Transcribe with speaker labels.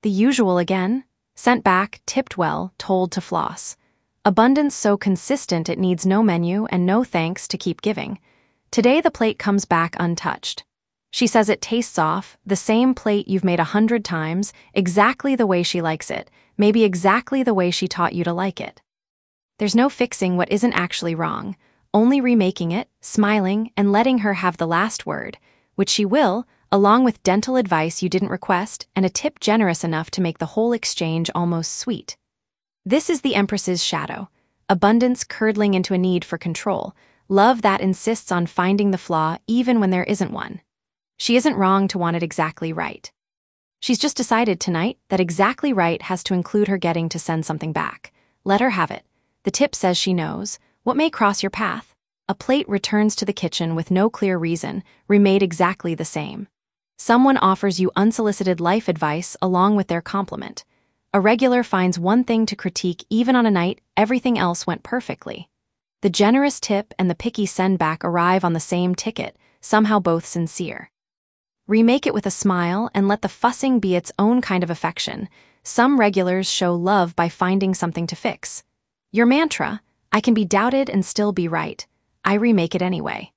Speaker 1: The usual again. Sent back, tipped well, told to floss. Abundance so consistent it needs no menu and no thanks to keep giving. Today the plate comes back untouched. She says it tastes off, the same plate you've made 100 times, exactly the way she likes it, maybe exactly the way she taught you to like it. There's no fixing what isn't actually wrong, only remaking it, smiling, and letting her have the last word, which she will, along with dental advice you didn't request and a tip generous enough to make the whole exchange almost sweet. This is the Empress's shadow, abundance curdling into a need for control, love that insists on finding the flaw even when there isn't one. She isn't wrong to want it exactly right. She's just decided tonight that exactly right has to include her getting to send something back. Let her have it. The tip says she knows. What may cross your path? A plate returns to the kitchen with no clear reason, remade exactly the same. Someone offers you unsolicited life advice along with their compliment. A regular finds one thing to critique even on a night everything else went perfectly. The generous tip and the picky send-back arrive on the same ticket, somehow both sincere. Remake it with a smile and let the fussing be its own kind of affection. Some regulars show love by finding something to fix. Your mantra, I can be doubted and still be right. I remake it anyway.